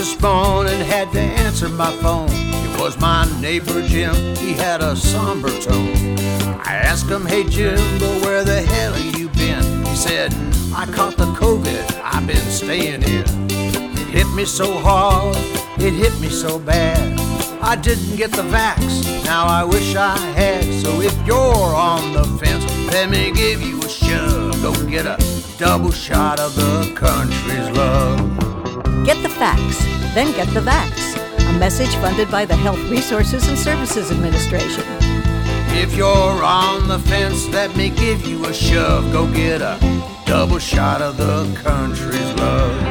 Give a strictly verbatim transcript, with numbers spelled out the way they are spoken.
this morning, had to answer my phone. It was my neighbor Jim, he had a somber tone. I asked him, hey Jimbo, where the hell have you been? He said, I caught the COVID, I've been staying here. It hit me so hard, it hit me so bad. I didn't get the vax, now I wish I had. So if you're on the fence, let me give you a shove. Go get a double shot of the country's love. Get the facts, then get the vax. A message funded by the Health Resources and Services Administration. If you're on the fence, let me give you a shove. Go get a double shot of the country's love.